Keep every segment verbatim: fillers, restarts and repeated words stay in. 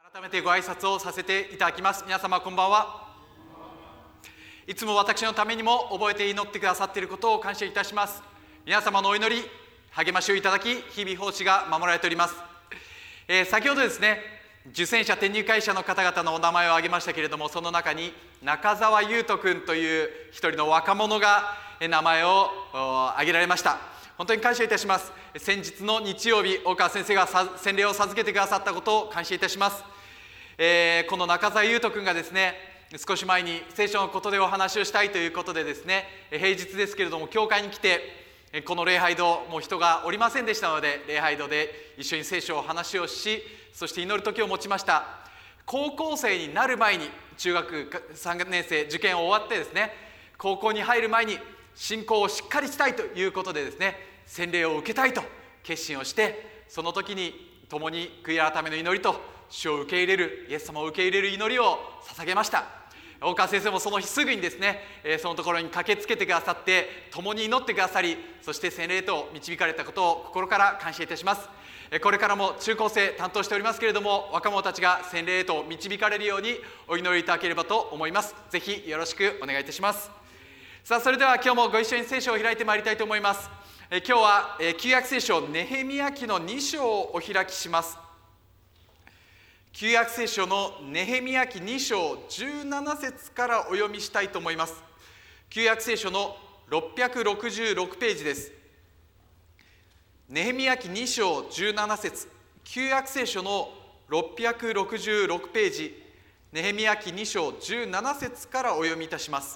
改めてご挨拶をさせていただきます。皆様こんばんは。いつも私のためにも覚えて祈ってくださっていることを感謝いたします。皆様のお祈り、励ましをいただき、日々奉仕が守られております。えー、先ほどですね、受選者転入会社の方々のお名前を挙げましたけれども、その中に中澤優斗君という一人の若者が名前を挙げられました。本当に感謝いたします。先日の日曜日、大川先生が洗礼を授けてくださったことを感謝いたします。えー、この中澤優斗君がですね、少し前に聖書のことでお話をしたいということでですね、平日ですけれども教会に来て、この礼拝堂もう人がおりませんでしたので、礼拝堂で一緒に聖書を話をし、そして祈る時を持ちました。高校生になる前に、中学さんねん生受験を終わってですね、高校に入る前に信仰をしっかりしたいということでですね、洗礼を受けたいと決心をして、その時に共に悔い改めの祈りと主を受け入れる、イエス様を受け入れる祈りを捧げました。大川先生もその日すぐにですね、そのところに駆けつけてくださって、共に祈ってくださり、そして洗礼と導かれたことを心から感謝いたします。これからも中高生担当しておりますけれども、若者たちが洗礼と導かれるようにお祈りいただければと思います。ぜひよろしくお願いいたします。さあ、それでは今日もご一緒に聖書を開いてまいりたいと思います。今日は旧約聖書ネヘミヤ記のに章をお開きします。旧約聖書のネヘミヤ記に章じゅうなな節からお読みしたいと思います。旧約聖書のろっぴゃくろくじゅうろくページです。ネヘミヤ記に章じゅうなな節、旧約聖書のろっぴゃくろくじゅうろくページ、ネヘミヤ記に章じゅうなな節からお読みいたします。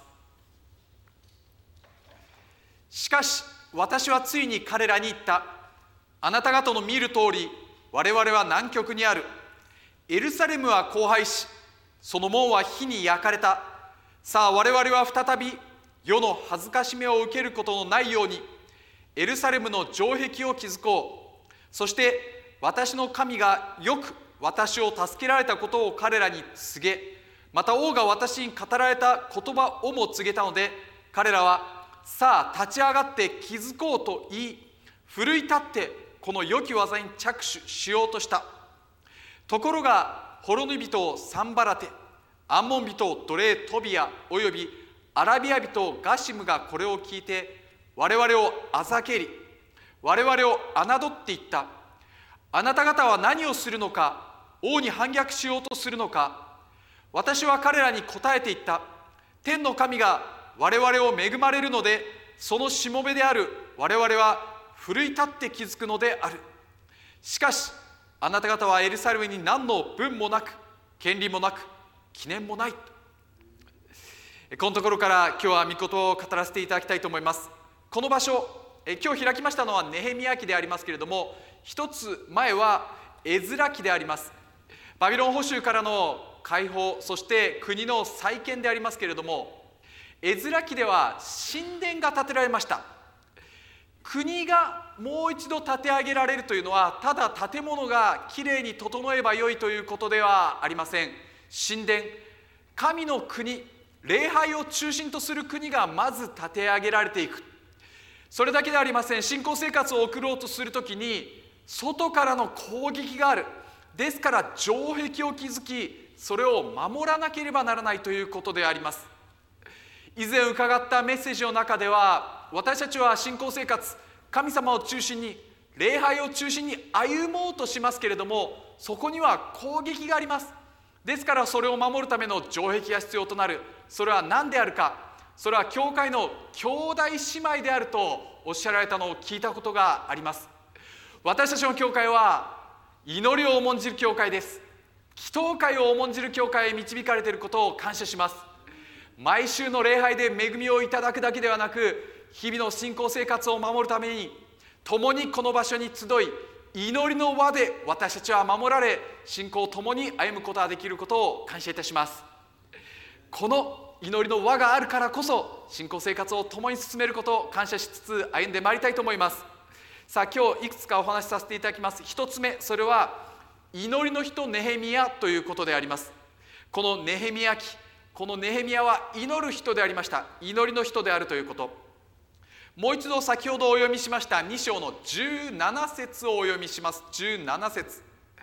しかし私はついに彼らに言った。あなた方の見る通り、我々は南極にある。エルサレムは荒廃し、その門は火に焼かれた。さあ我々は再び世の恥ずかしめを受けることのないように、エルサレムの城壁を築こう。そして私の神がよく私を助けられたことを彼らに告げ、また王が私に語られた言葉をも告げたので、彼らはさあ立ち上がって築こうと言い、奮い立ってこの良き技に着手しようとした。ところがホロヌ人サンバラテ、アンモン人奴隷トビアおよびアラビア人ガシムがこれを聞いて、我々をあざけり、我々を侮っていった。あなた方は何をするのか、王に反逆しようとするのか。私は彼らに答えていった。天の神が我々を恵まれるので、そのしもべである我々は奮い立って築くのである。しかしあなた方はエルサレムに何の分もなく、権利もなく、記念もない。このところから今日は御言を語らせていただきたいと思います。この場所、今日開きましたのはネヘミヤ記でありますけれども、一つ前はエズラ記であります。バビロン捕囚からの解放、そして国の再建でありますけれども、エズラ記では神殿が建てられました。国がもう一度建て上げられるというのは、ただ建物がきれいに整えばよいということではありません。神殿、神の国、礼拝を中心とする国がまず建て上げられていく。それだけではありません。信仰生活を送ろうとするときに外からの攻撃がある。ですから城壁を築き、それを守らなければならないということであります。以前伺ったメッセージの中では、私たちは信仰生活、神様を中心に、礼拝を中心に歩もうとしますけれども、そこには攻撃があります。ですからそれを守るための城壁が必要となる。それは何であるか。それは教会の兄弟姉妹であるとおっしゃられたのを聞いたことがあります。私たちの教会は祈りを重んじる教会です。祈祷会を重んじる教会へ導かれていることを感謝します。毎週の礼拝で恵みをいただくだけではなく、日々の信仰生活を守るために共にこの場所に集い、祈りの輪で私たちは守られ、信仰を共に歩むことができることを感謝いたします。この祈りの輪があるからこそ、信仰生活を共に進めることを感謝しつつ歩んでまいりたいと思います。さあ、今日いくつかお話しさせていただきます。一つ目、それは祈りの人ネヘミヤということであります。このネヘミヤ記、このネヘミヤは祈る人でありました。祈りの人であるということ。もう一度先ほどお読みしましたに章のじゅうなな節をお読みします。じゅうなな節。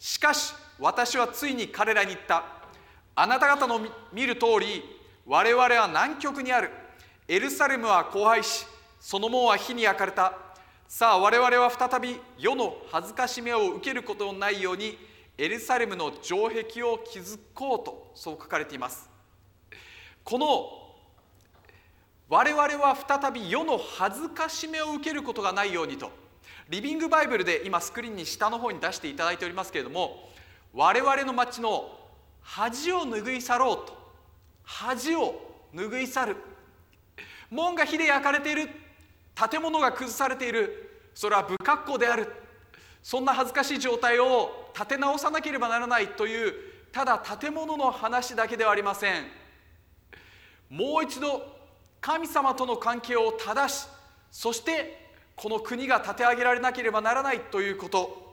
しかし私はついに彼らに言った。あなた方の見る通り、我々は南極にある。エルサレムは荒廃し、その門は火に焼かれた。さあ我々は再び世の恥ずかしめを受けることのないように、エルサレムの城壁を築こうと、そう書かれています。この我々は再び世の恥ずかしめを受けることがないようにと、リビングバイブルで今スクリーンに下の方に出していただいておりますけれども、我々の町の恥を拭い去ろうと、恥を拭い去る。門が火で焼かれている、建物が崩されている、それは不格好である。そんな恥ずかしい状態を立て直さなければならないという、ただ建物の話だけではありません。もう一度神様との関係を正し、そしてこの国が立て上げられなければならないということ。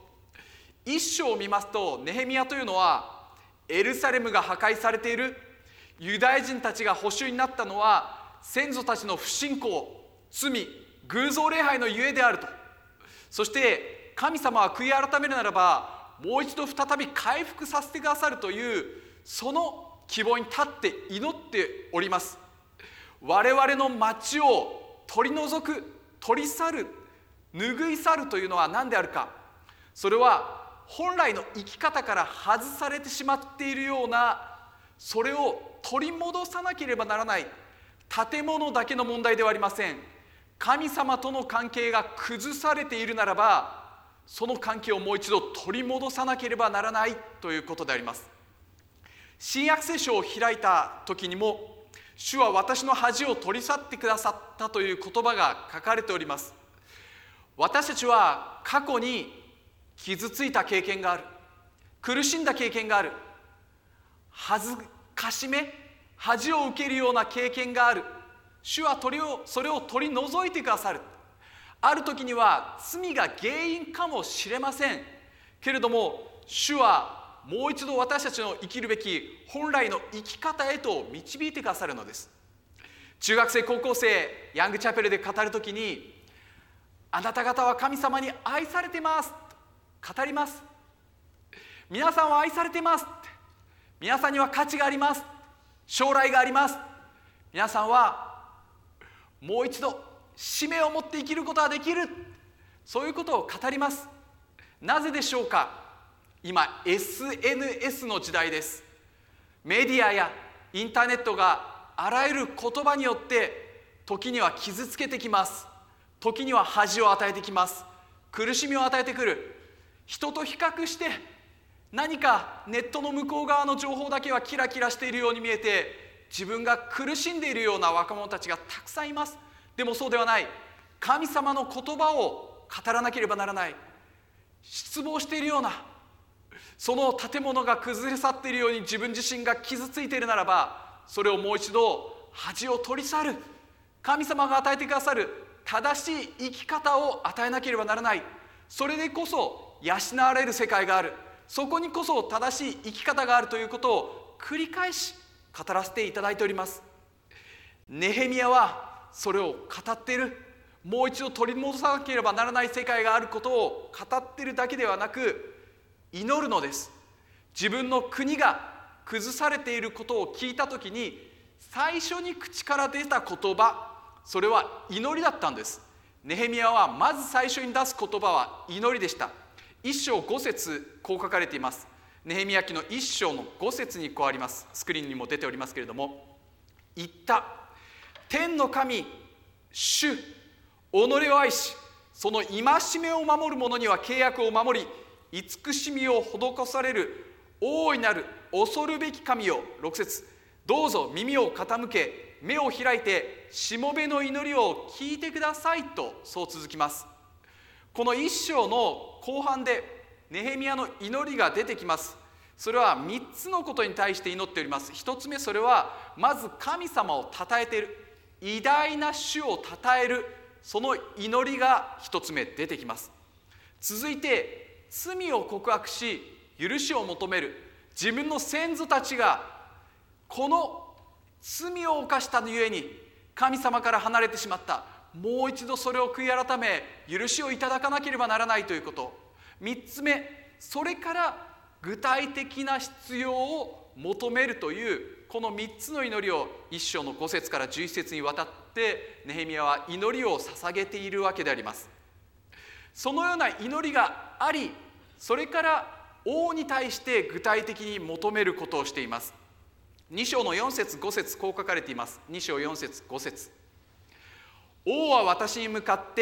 一章を見ますと、ネヘミヤというのはエルサレムが破壊されている、ユダヤ人たちが捕囚になったのは先祖たちの不信仰、罪、偶像礼拝のゆえであると。そして神様は悔い改めるならば、もう一度再び回復させてくださるという、その希望に立って祈っております。我々の町を取り除く、取り去る、拭い去るというのは何であるか。それは本来の生き方から外されてしまっているような、それを取り戻さなければならない建物だけの問題ではありません。神様との関係が崩されているならば、その関係をもう一度取り戻さなければならないということであります。新約聖書を開いた時にも、主は私の恥を取り去ってくださったという言葉が書かれております。私たちは過去に傷ついた経験がある、苦しんだ経験がある、恥ずかしめ、恥を受けるような経験がある。主は取りをそれを取り除いてくださる。ある時には罪が原因かもしれませんけれども、主はもう一度私たちの生きるべき本来の生き方へと導いてくださるのです。中学生、高校生、ヤングチャペルで語るときに、あなた方は神様に愛されてますと語ります。皆さんは愛されてます。皆さんには価値があります。将来があります。皆さんはもう一度使命を持って生きることができる。そういうことを語ります。なぜでしょうか。今 エスエヌエス の時代です。メディアやインターネットがあらゆる言葉によって時には傷つけてきます。時には恥を与えてきます。苦しみを与えてくる。人と比較して何かネットの向こう側の情報だけはキラキラしているように見えて、自分が苦しんでいるような若者たちがたくさんいます。でもそうではない。神様の言葉を語らなければならない。失望しているような、その建物が崩れ去っているように自分自身が傷ついているならば、それをもう一度恥を取り去る、神様が与えてくださる正しい生き方を与えなければならない。それでこそ養われる世界がある、そこにこそ正しい生き方があるということを繰り返し語らせていただいております。ネヘミヤはそれを語っている。もう一度取り戻さなければならない世界があることを語っているだけではなく、祈るのです。自分の国が崩されていることを聞いたときに、最初に口から出た言葉、それは祈りだったんです。ネヘミヤはまず最初に出す言葉は祈りでした。一章五節、こう書かれています。ネヘミヤ記の一章の五節にこうあります。スクリーンにも出ておりますけれども、言った。天の神主、己を愛し、その戒めを守る者には契約を守り、慈しみを施される大いなる恐るべき神よ。ろく節、どうぞ耳を傾け、目を開いてしもべの祈りを聞いてくださいと、そう続きます。この一章の後半でネヘミヤの祈りが出てきます。それはみっつのことに対して祈っております。ひとつめ、それはまず神様を称えている、偉大な主を称える、その祈りがひとつめ出てきます。続いて罪を告白し許しを求める。自分の先祖たちがこの罪を犯したゆえに神様から離れてしまった、もう一度それを悔い改め許しをいただかなければならないということ。みっつめ、それから具体的な必要を求めるというこのみっつの祈りを一章のご節からじゅういち節にわたってネヘミヤは祈りを捧げているわけであります。そのような祈りがあり、それから王に対して具体的に求めることをしています。に章のよん節ご節こう書かれています。に章よん節ご節、王は私に向かって、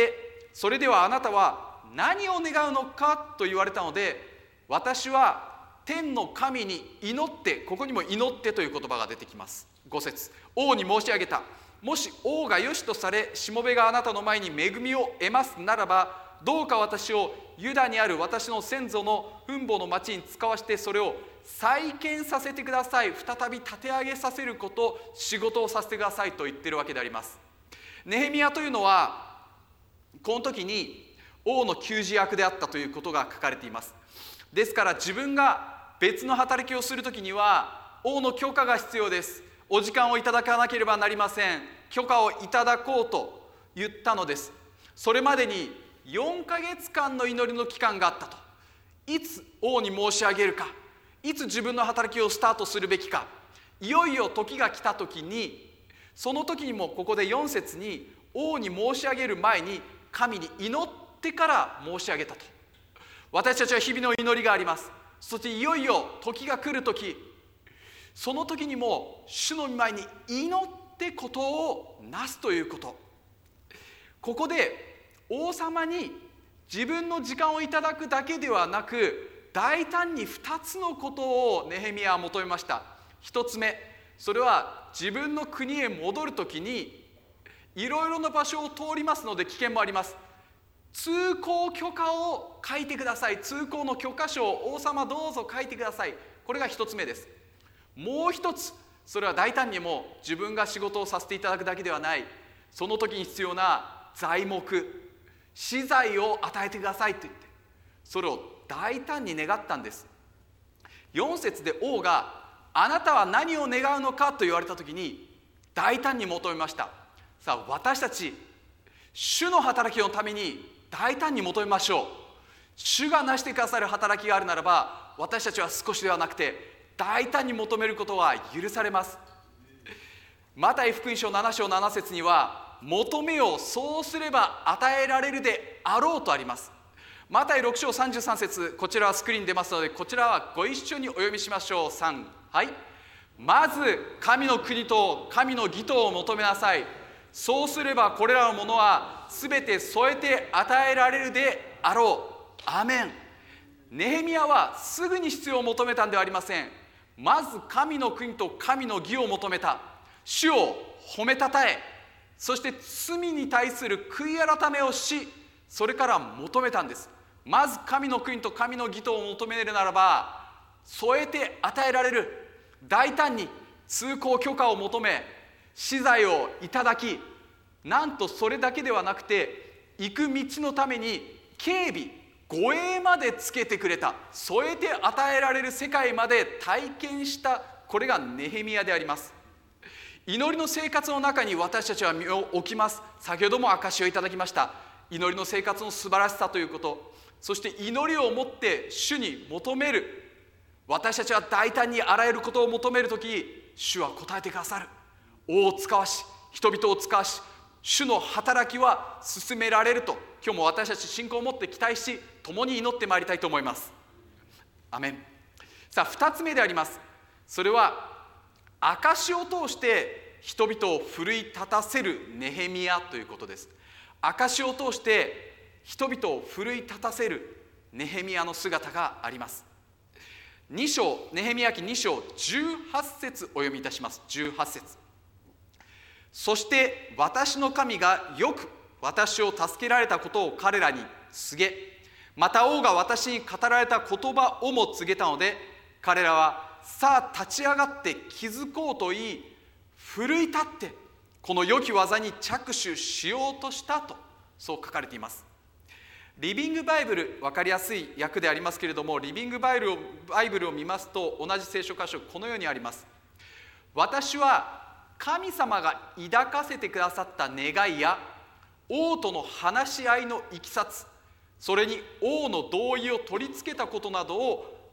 それではあなたは何を願うのかと言われたので、私は天の神に祈って、ここにも祈ってという言葉が出てきます。ご節、王に申し上げた。もし王がよしとされ、しもべがあなたの前に恵みを得ますならば、どうか私をユダにある私の先祖の墳墓の町に使わして、それを再建させてください。再び立て上げさせること、仕事をさせてくださいと言っているわけであります。ネヘミヤというのはこの時に王の給仕役であったということが書かれています。ですから自分が別の働きをする時には王の許可が必要です。お時間をいただかなければなりません。許可をいただこうと言ったのです。それまでによんかげつかんの祈りの期間があったと。いつ王に申し上げるか、いつ自分の働きをスタートするべきか、いよいよ時が来た時に、その時にもここでよん節に王に申し上げる前に神に祈ってから申し上げたと。私たちは日々の祈りがあります。そしていよいよ時が来る時、その時にも主の御前に祈ってことをなすということ。ここで王様に自分の時間をいただくだけではなく、大胆にふたつのことをネヘミヤは求めました。ひとつめ、それは自分の国へ戻るときにいろいろな場所を通りますので危険もあります。通行許可を書いてください。通行の許可書を王様どうぞ書いてください。これがひとつめです。もう一つ、それは大胆にも自分が仕事をさせていただくだけではない、その時に必要な材木、資材を与えてくださいと言って、それを大胆に願ったんです。よん節で王があなたは何を願うのかと言われた時に大胆に求めました。さあ私たち、主の働きのために大胆に求めましょう。主がなしてくださる働きがあるならば、私たちは少しではなくて大胆に求めることは許されます。マタイ福音書なな章なな節には、求めよう、そうすれば与えられるであろうとあります。マタイろく章さんじゅうさん節、こちらはスクリーンに出ますので、こちらはご一緒にお読みしましょう。さん、はい。まず神の国と神の義とを求めなさい。そうすればこれらのものはすべて添えて与えられるであろう。アーメン。ネヘミヤはすぐに必要を求めたんではありません。まず神の国と神の義を求めた。主を褒めたたえ、そして罪に対する悔い改めをし、それから求めたんです。まず神の国と神の義とを求めるならば、添えて与えられる。大胆に通行許可を求め、資材をいただき、なんとそれだけではなくて、行く道のために警備、護衛までつけてくれた。添えて与えられる世界まで体験した。これがネヘミヤであります。祈りの生活の中に私たちは身を置きます。先ほども証しをいただきました。祈りの生活の素晴らしさということ、そして祈りをもって主に求める。私たちは大胆にあらゆることを求めるとき、主は答えてくださる。王を使わし、人々を使わし、主の働きは進められると、今日も私たち信仰を持って期待し、共に祈ってまいりたいと思います。アメン。さあふたつめであります。それは証を通して人々を奮い立たせるネヘミヤということです。証を通して人々を奮い立たせるネヘミヤの姿があります。に章、ネヘミヤ記に章じゅうはち節お読みいたします。じゅうはち節。そして私の神がよく私を助けられたことを彼らに告げ、また王が私に語られた言葉をも告げたので、彼らはさあ立ち上がって気づこうと言い、奮い立ってこの良き技に着手しようとしたと、そう書かれています。リビングバイブル、分かりやすい訳でありますけれども、リビングバイブルを、バイブルを見ますと同じ聖書箇所このようにあります。私は神様が抱かせてくださった願いや王との話し合いのいきさつ、それに王の同意を取り付けたことなどを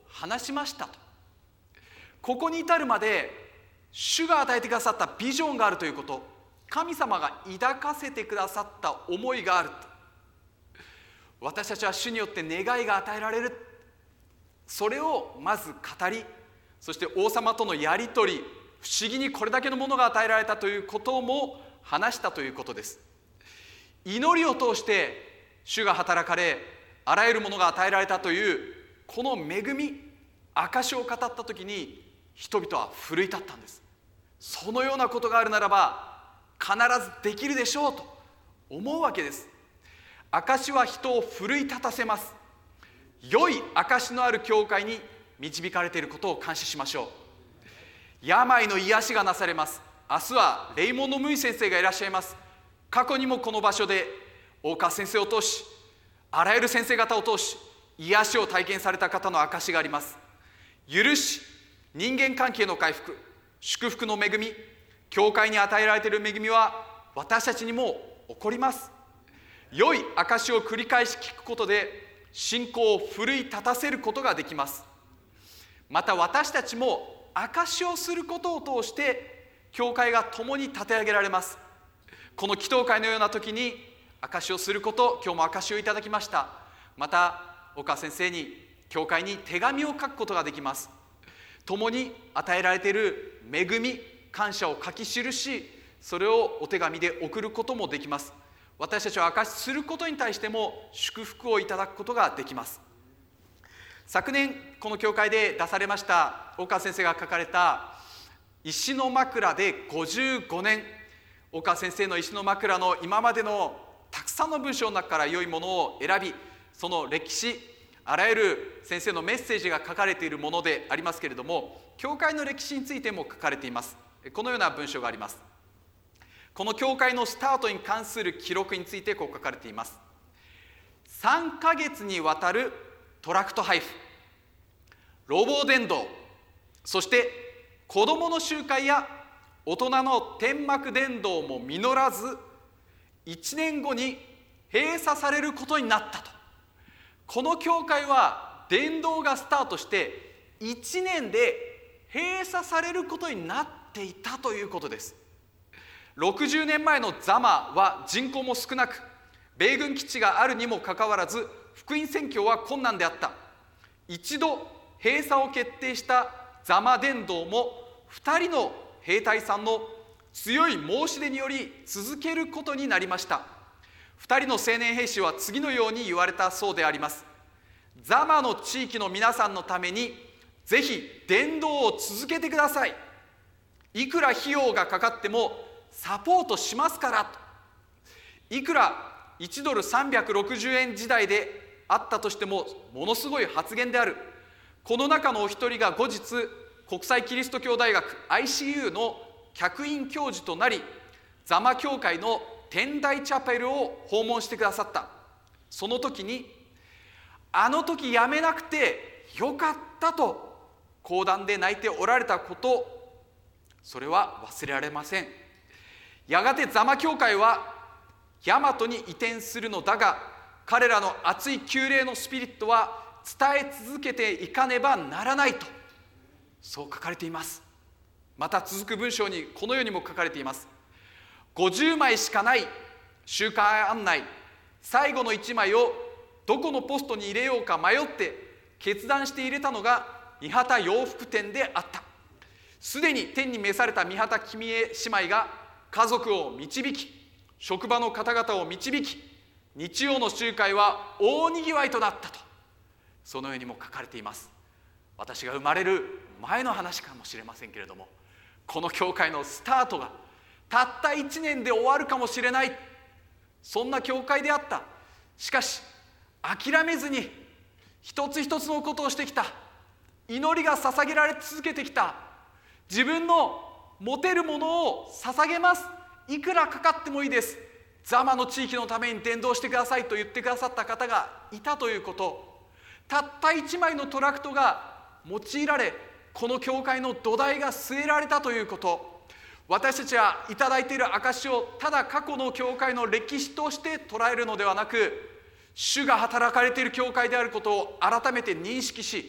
話しましたと。ここに至るまで主が与えてくださったビジョンがあるということ、神様が抱かせてくださった思いがあると。私たちは主によって願いが与えられる、それをまず語り、そして王様とのやり取り、不思議にこれだけのものが与えられたということも話したということです。祈りを通して主が働かれ、あらゆるものが与えられたというこの恵み、証を語ったときに人々は奮い立ったんです。そのようなことがあるならば必ずできるでしょうと思うわけです。証は人を奮い立たせます。良い証のある教会に導かれていることを感謝しましょう。病の癒しがなされます。明日はレイモンド・ムイ先生がいらっしゃいます。過去にもこの場所で大川先生を通し、あらゆる先生方を通し癒しを体験された方の証があります。許し、人間関係の回復、祝福の恵み、教会に与えられている恵みは私たちにも起こります。良い証を繰り返し聞くことで信仰を奮い立たせることができます。また私たちも証をすることを通して教会が共に立て上げられます。この祈祷会のような時に証をすること、今日も証をいただきました。また岡先生に教会に手紙を書くことができます。共に与えられている恵み、感謝を書き記し、それをお手紙で送ることもできます。私たちは証しすることに対しても祝福をいただくことができます。昨年この教会で出されました大川先生が書かれた石の枕でごじゅうごねん、大川先生の石の枕の今までのたくさんの文章の中から良いものを選び、その歴史、あらゆる先生のメッセージが書かれているものでありますけれども、教会の歴史についても書かれています。このような文章があります。この教会のスタートに関する記録についてこう書かれています。さんかげつにわたるトラクト配布、路傍伝道、そして子どもの集会や大人の天幕伝道も実らず、いちねんごに閉鎖されることになったと。この教会は伝道がスタートしていちねんで閉鎖されることになっていたということです。ろくじゅうねんまえのザマは人口も少なく、米軍基地があるにもかかわらず福音宣教は困難であった。一度閉鎖を決定したザマ伝道もふたりの兵隊さんの強い申し出により続けることになりました。ふたりの青年兵士は次のように言われたそうであります。ザマの地域の皆さんのためにぜひ伝道を続けてください。いくら費用がかかってもサポートしますからと。いくらいちドルさんびゃくろくじゅうえん時代であったとしてもものすごい発言である。この中のお一人が後日国際キリスト教大学 アイシーユー の客員教授となり、ザマ教会の天台チャペルを訪問してくださった。その時に、あの時やめなくてよかったと講談で泣いておられたこと、それは忘れられません。やがてザマ教会は大和に移転するのだが、彼らの熱い旧礼のスピリットは伝え続けていかねばならないと、そう書かれています。また続く文章にこのようにも書かれています。ごじゅうまいしかない集会案内、最後のいちまいをどこのポストに入れようか迷って決断して入れたのが三畑洋服店であった。すでに天に召された三畑君江姉妹が家族を導き、職場の方々を導き、日曜の集会は大にぎわいとなったと、そのようにも書かれています。私が生まれる前の話かもしれませんけれども、この教会のスタートがたったいちねんで終わるかもしれない、そんな教会であった。しかし諦めずに一つ一つのことをしてきた。祈りが捧げられ続けてきた。自分の持てるものを捧げます、いくらかかってもいいです、ザマの地域のために伝道してくださいと言ってくださった方がいたということ、たったいちまいのトラクトが用いられ、この教会の土台が据えられたということ、私たちはいただいている証をただ過去の教会の歴史として捉えるのではなく、主が働かれている教会であることを改めて認識し、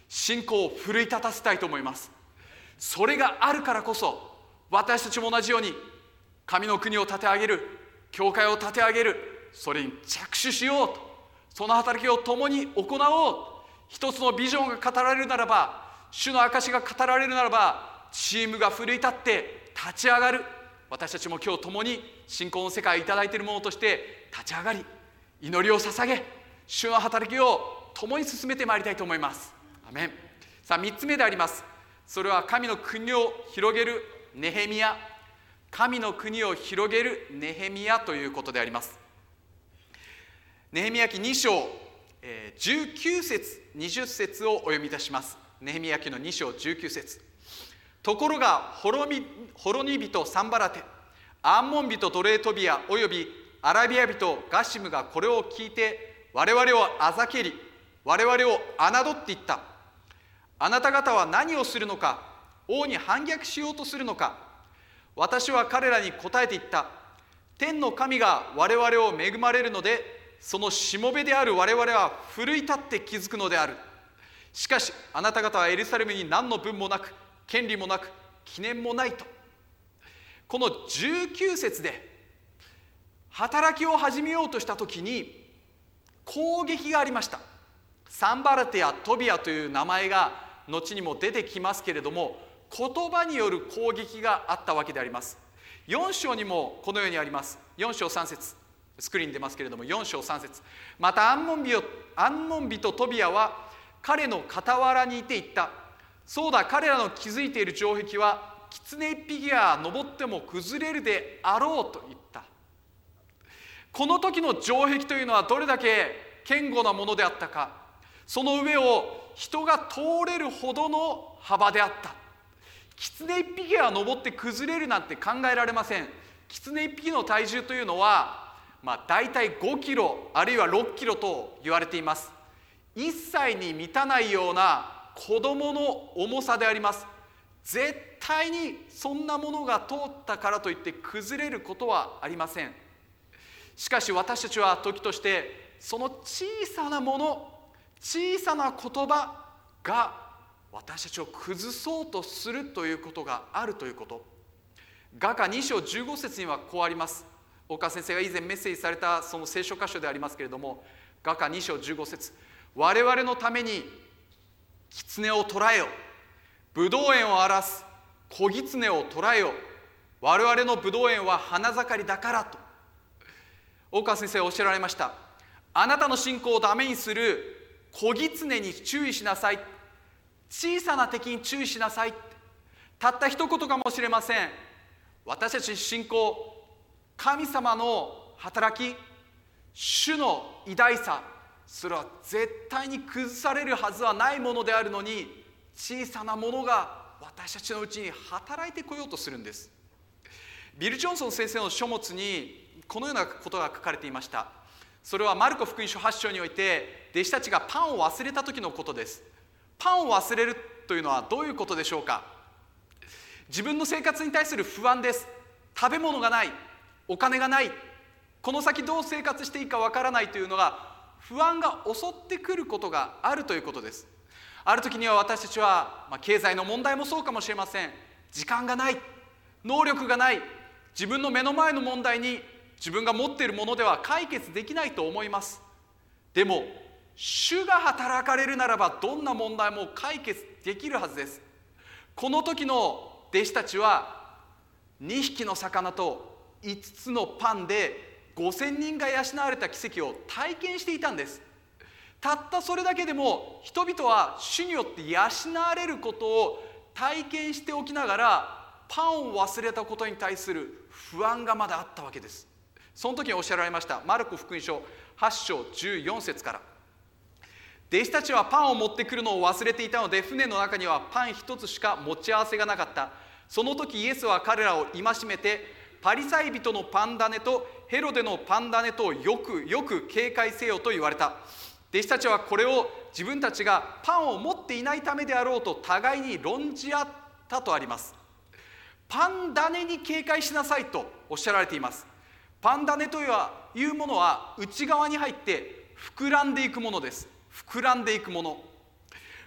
信仰を奮い立たせたいと思います。それがあるからこそ、私たちも同じように神の国を立て上げる、教会を立て上げる、それに着手しようと、その働きを共に行おう。一つのビジョンが語られるならば、主の証が語られるならば、チームが奮い立って立ち上がる。私たちも今日共に信仰の世界をいただいているものとして立ち上がり、祈りを捧げ、主の働きを共に進めてまいりたいと思います。アメン。さあ、みっつめであります。それは神の国を広げるネヘミヤ。神の国を広げるネヘミヤということであります。ネヘミヤ記に章じゅうきゅう節にじゅう節をお読みいたします。ネヘミヤ記のに章じゅうきゅう節。ところがホロミホロニ人サンバラテ、アンモン人トレートビアおよびアラビア人ガシムがこれを聞いて、我々をあざけり、我々を侮っていった。あなた方は何をするのか、王に反逆しようとするのか。私は彼らに答えて言った。天の神が我々を恵まれるので、そのしもべである我々は奮い立って気づくのである。しかしあなた方はエルサレムに何の分もなく、権利もなく、記念もないと。このじゅうきゅう節で働きを始めようとした時に攻撃がありました。サンバラテやトビアという名前が後にも出てきますけれども、言葉による攻撃があったわけであります。よん章にもこのようにあります。よん章さん節、スクリーンに出ますけれども、よん章さん節。またアンモン人、アンモン人トビアは彼の傍らにいて言った。そうだ、彼らの築いている城壁は狐一匹が登っても崩れるであろうと言った。この時の城壁というのはどれだけ堅固なものであったか。その上を人が通れるほどの幅であった。狐一匹が登って崩れるなんて考えられません。狐一匹の体重というのは、まあ、大体ごキロあるいはろっキロと言われています。いっさいに満たないような子供の重さであります。絶対にそんなものが通ったからといって崩れることはありません。しかし私たちは時としてその小さなもの、小さな言葉が私たちを崩そうとするということがあるということ。雅歌に章じゅうご節にはこうあります。大川先生が以前メッセージされたその聖書箇所でありますけれども、雅歌に章じゅうご節。我々のために狐を捕らえよ、ブドウ園を荒らす子狐を捕らえよ、我々のブドウ園は花盛りだからと。大川先生はおっしゃられました。あなたの信仰をダメにする子狐に注意しなさい。小さな敵に注意しなさい。たった一言かもしれません。私たちの信仰、神様の働き、主の偉大さ、それは絶対に崩されるはずはないものであるのに、小さなものが私たちのうちに働いてこようとするんです。ビル・ジョンソン先生の書物にこのようなことが書かれていました。それはマルコ福音書はち章において弟子たちがパンを忘れた時のことです。パンを忘れるというのはどういうことでしょうか。自分の生活に対する不安です。食べ物がない、お金がない、この先どう生活していいかわからないというのが、不安が襲ってくることがあるということです。ある時には私たちは、まあ、経済の問題もそうかもしれません。時間がない、能力がない、自分の目の前の問題に自分が持っているものでは解決できないと思います。でも主が働かれるならばどんな問題も解決できるはずです。この時の弟子たちはにひきの魚といつつのパンでごせんにんが養われた奇跡を体験していたんです。たったそれだけでも人々は主によって養われることを体験しておきながら、パンを忘れたことに対する不安がまだあったわけです。その時におっしゃられました。マルコ福音書はち章じゅうよん節から。弟子たちはパンを持ってくるのを忘れていたので、船の中にはパン一つしか持ち合わせがなかった。その時イエスは彼らを戒めて、パリサイ人のパン種とヘロデのパン種とをよくよく警戒せよと言われた。弟子たちはこれを自分たちがパンを持っていないためであろうと互いに論じ合ったとあります。パン種に警戒しなさいとおっしゃられています。パン種というものは内側に入って膨らんでいくものです。膨らんでいくもの。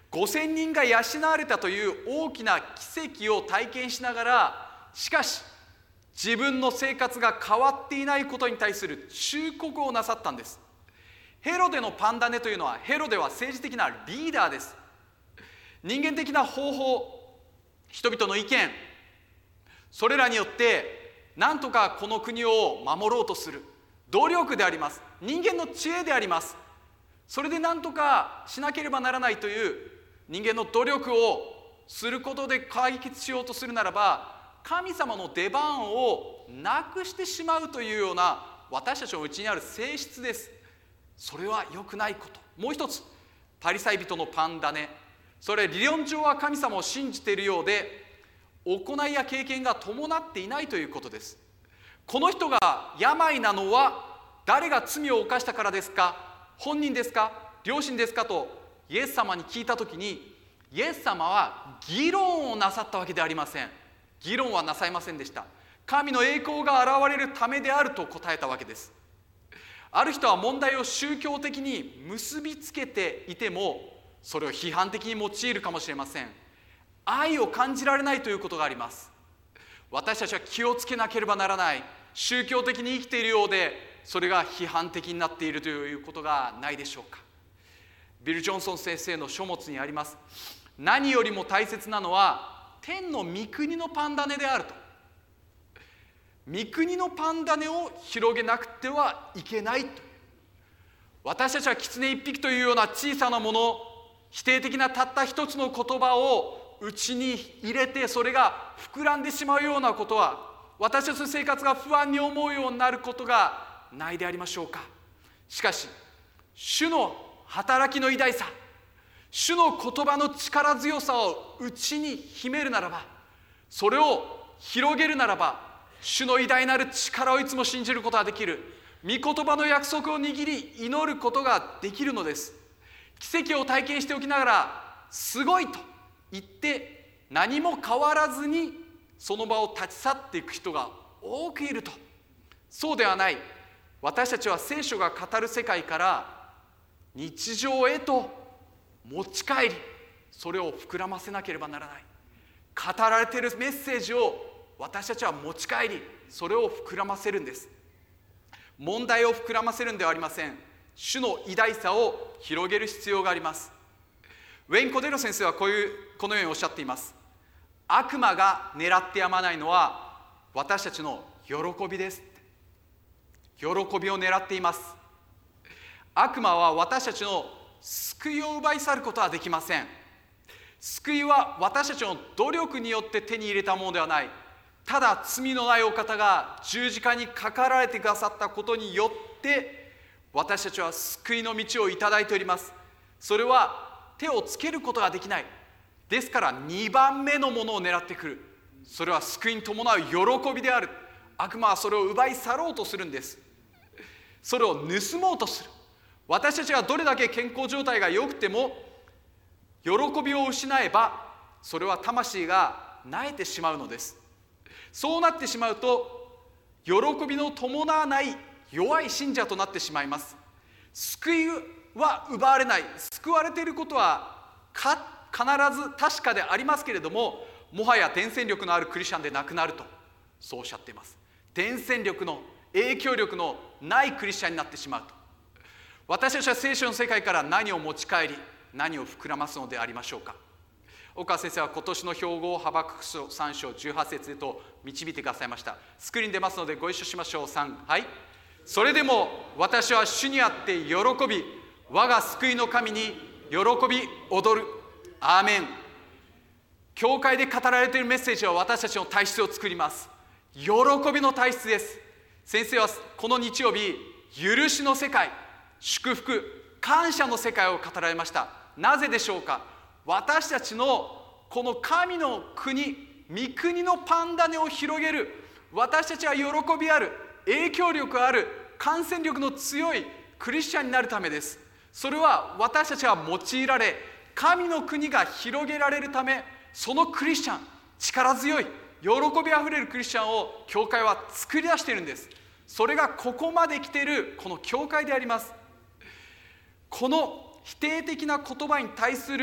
ごせんにんが養われたという大きな奇跡を体験しながら、しかし自分の生活が変わっていないことに対する忠告をなさったんです。ヘロデのパンダネというのは、ヘロデは政治的なリーダーです。人間的な方法、人々の意見、それらによって何とかこの国を守ろうとする努力であります。人間の知恵であります。それで何とかしなければならないという人間の努力をすることで解決しようとするならば、神様の出番をなくしてしまうというような私たちのうちにある性質です。それは良くないこと。もう一つ、パリサイ人のパンダネ、それ理論上は神様を信じているようで、行いや経験が伴っていないということです。この人が病なのは誰が罪を犯したからですか、本人ですか、両親ですかとイエス様に聞いたときに、イエス様は議論をなさったわけではありません。議論はなさいませんでした。神の栄光が現れるためであると答えたわけです。ある人は問題を宗教的に結びつけていても、それを批判的に用いるかもしれません。愛を感じられないということがあります。私たちは気をつけなければならない。宗教的に生きているようで、それが批判的になっているということがないでしょうか。ビル・ジョンソン先生の書物にあります。何よりも大切なのは天の御国のパンダネであると。御国のパンダネを広げなくてはいけないと。私たちは狐一匹というような小さなもの、否定的なたった一つの言葉を内に入れて、それが膨らんでしまうようなことは、私たちの生活が不安に思うようになることがないでありましょうか。しかし主の働きの偉大さ、主の言葉の力強さを内に秘めるならば、それを広げるならば、主の偉大なる力をいつも信じることができる。御言葉の約束を握り祈ることができるのです。奇跡を体験しておきながらすごいと言って何も変わらずにその場を立ち去っていく人が多くいると。そうではない。私たちは聖書が語る世界から日常へと持ち帰り、それを膨らませなければならない。語られているメッセージを私たちは持ち帰り、それを膨らませるんです。問題を膨らませるんではありません。主の偉大さを広げる必要があります。ウェイン・コデロ先生はこういうこのようにおっしゃっています。悪魔が狙ってやまないのは私たちの喜びです。喜びを狙っています。悪魔は私たちの救いを奪い去ることはできません。救いは私たちの努力によって手に入れたものではない。ただ罪のないお方が十字架にかかられてくださったことによって私たちは救いの道をいただいております。それは手をつけることができない。ですからにばんめのものを狙ってくる。それは救いに伴う喜びである。悪魔はそれを奪い去ろうとするんです。それを盗もうとする。私たちがどれだけ健康状態が良くても喜びを失えば、それは魂が萎えてしまうのです。そうなってしまうと喜びの伴わない弱い信者となってしまいます。救いは奪われない。救われていることはか必ず確かでありますけれども、もはや伝染力のあるクリスチャンでなくなると、そうおっしゃっています。伝染力の影響力のないクリスチャンになってしまうと。私たちは聖書の世界から何を持ち帰り、何を膨らますのでありましょうか。岡先生は今年の標語をハバクク書さん章じゅうはち節へと導いてくださいました。スクリーン出ますのでご一緒しましょう。さん、はい。それでも私は主にあって喜び、我が救いの神に喜び踊る。アーメン。教会で語られているメッセージは私たちの体質を作ります。喜びの体質です。先生はこの日曜日、許しの世界、祝福、感謝の世界を語られました。なぜでしょうか。私たちのこの神の国、御国のパンダネを広げる、私たちは喜びある、影響力ある、感染力の強いクリスチャンになるためです。それは私たちは用いられ、神の国が広げられるため、そのクリスチャン、力強い、喜びあふれるクリスチャンを教会は作り出しているんです。それがここまで来ているこの教会であります。この否定的な言葉に対する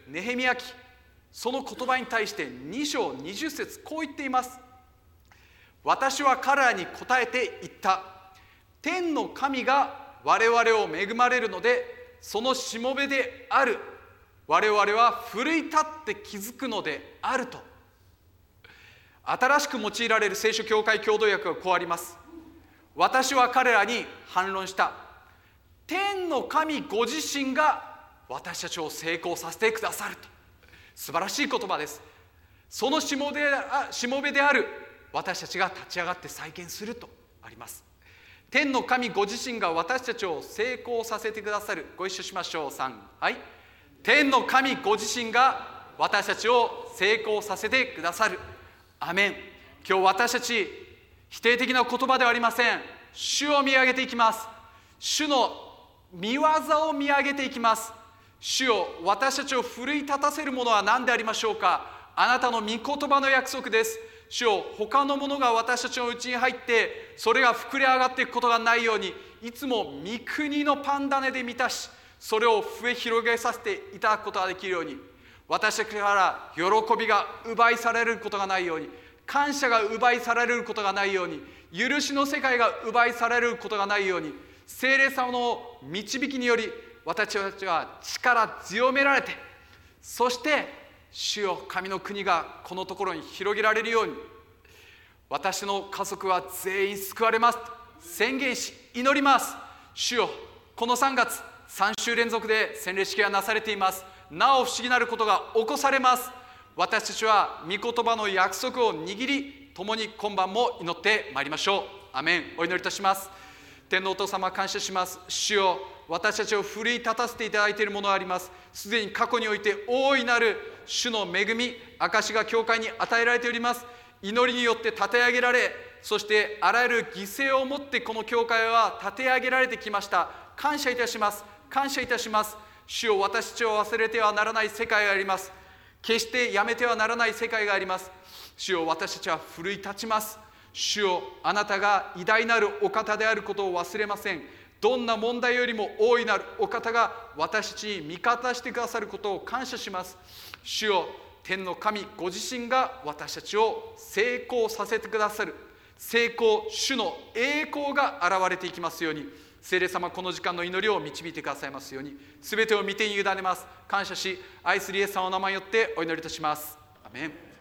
ネヘミヤ記、その言葉に対してに章にじゅっ節、こう言っています。私は彼らに答えて言った。天の神が我々を恵まれるので、そのしもべである我々は奮い立って気づくのであると。新しく用いられる聖書教会共同訳はこうあります。私は彼らに反論した。天の神ご自身が私たちを成功させてくださると。素晴らしい言葉です。そのしもべであ、しもべである私たちが立ち上がって再建するとあります。天の神ご自身が私たちを成功させてくださる。ご一緒しましょう。さん、はい。天の神ご自身が私たちを成功させてくださる。アメン。今日私たち否定的な言葉ではありません。主を見上げていきます。主の御業を見上げていきます。主よ、私たちを奮い立たせるものは何でありましょうか。あなたの御言葉の約束です。主よ、他のものが私たちのうちに入ってそれが膨れ上がっていくことがないように、いつも御国のパン種で満たし、それを増え広げさせていただくことができるように、私たちから喜びが奪い去られることがないように、感謝が奪い去られることがないように、許しの世界が奪い去られることがないように、聖霊様の導きにより私たちは力強められて、そして主よ、神の国がこのところに広げられるように、私の家族は全員救われますと宣言し祈ります。主よ、このさんがつさん週連続で洗礼式がなされています。なお不思議なることが起こされます。私たちは御言葉の約束を握り、共に今晩も祈ってまいりましょう。アメン。お祈りいたします。天のお父様、感謝します。主よ、私たちを奮い立たせていただいているものがあります。すでに過去において大いなる主の恵み、証が教会に与えられております。祈りによって立て上げられ、そしてあらゆる犠牲をもってこの教会は立て上げられてきました。感謝いたします。感謝いたします。主よ、私たちを忘れてはならない世界があります。決してやめてはならない世界があります。主よ、私たちは奮い立ちます。主よ、あなたが偉大なるお方であることを忘れません。どんな問題よりも大いなるお方が私たちに味方してくださることを感謝します。主よ、天の神ご自身が私たちを成功させてくださる。成功、主の栄光が現れていきますように、聖霊様、この時間の祈りを導いてくださいますように、すべてを御手に委ねます。感謝し、愛するイエス様の名前によってお祈りいたします。アメン。